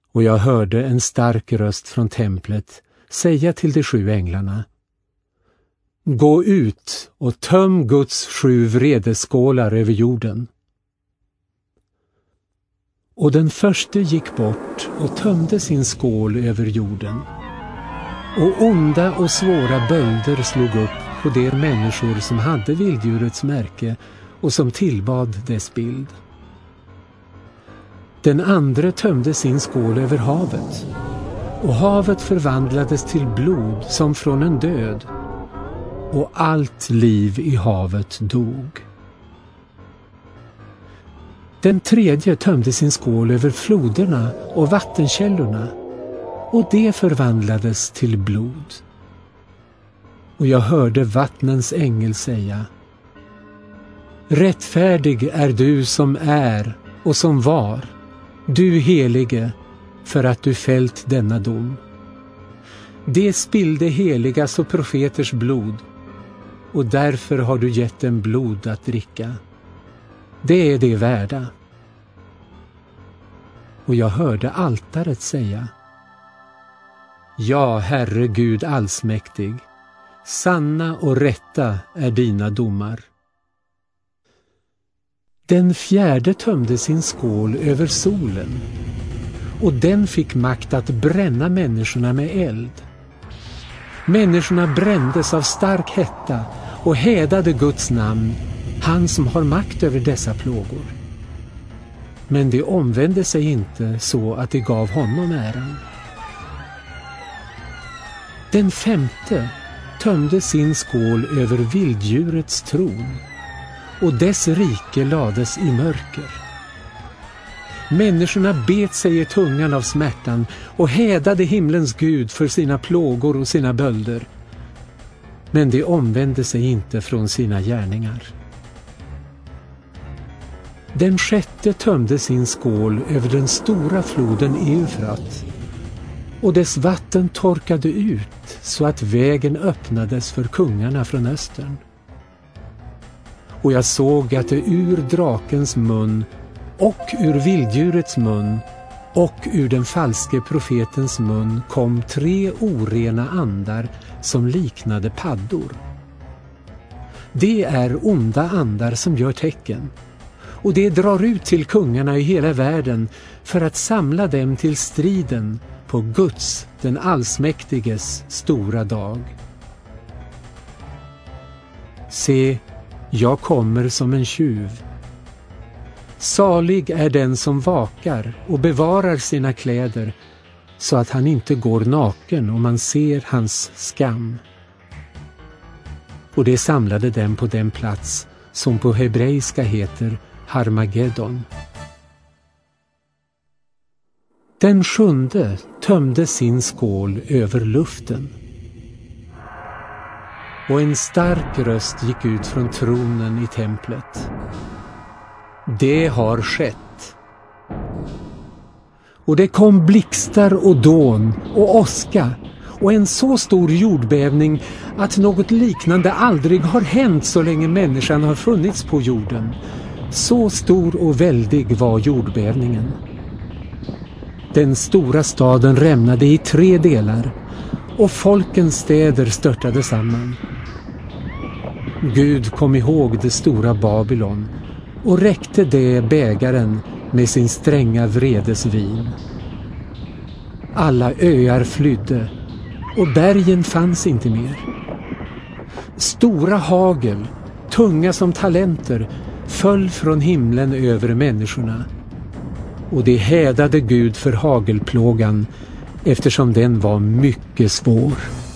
Och jag hörde en stark röst från templet säga till de 7 änglarna: Gå ut och töm Guds 7 vredeskålar över jorden. Och den förste gick bort och tömde sin skål över jorden. Och onda och svåra bölder slog upp på de människor som hade vilddjurets märke och som tillbad dess bild. Den andre tömde sin skål över havet, och havet förvandlades till blod som från en död, och allt liv i havet dog. Den tredje tömde sin skål över floderna och vattenkällorna, och det förvandlades till blod. Och jag hörde vattnens ängel säga: Rättfärdig är du som är och som var, du helige, för att du fällt denna dom. Det spillde heligas och profeters blod, och därför har du gett dem blod att dricka. Det är det värda. Och jag hörde altaret säga: Ja, Herre Gud allsmäktig, sanna och rätta är dina domar. Den fjärde tömde sin skål över solen, och den fick makt att bränna människorna med eld. Människorna brändes av stark hetta och hädade Guds namn, han som har makt över dessa plågor. Men de omvände sig inte så att de gav honom äran. Den femte tömde sin skål över vilddjurets tron, och dess rike lades i mörker. Människorna bet sig i tungan av smärtan och hädade himlens Gud för sina plågor och sina bölder. Men de omvände sig inte från sina gärningar. Den sjätte tömde sin skål över den stora floden Eufrat, och dess vatten torkade ut så att vägen öppnades för kungarna från östern. Och jag såg att det ur drakens mun och ur vilddjurets mun och ur den falske profetens mun kom 3 orena andar som liknade paddor. Det är onda andar som gör tecken, och det drar ut till kungarna i hela världen för att samla dem till striden på Guds, den allsmäktiges, stora dag. Se, jag kommer som en tjuv. Salig är den som vakar och bevarar sina kläder, så att han inte går naken och man ser hans skam. Och det samlade dem på den plats som på hebreiska heter Harmageddon. Den sjunde tömde sin skål över luften. Och en stark röst gick ut från tronen i templet. Det har skett. Och det kom blixtar och dån och åska och en så stor jordbävning att något liknande aldrig har hänt så länge människan har funnits på jorden. Så stor och väldig var jordbävningen. Den stora staden rämnade i 3 delar, och folkens städer störtade samman. Gud kom ihåg det stora Babylon och räckte det bägaren med sin stränga vredesvin. Alla öar flydde, och bergen fanns inte mer. Stora hagel, tunga som talenter, föll från himlen över människorna, och de hädade Gud för hagelplågan, eftersom den var mycket svår.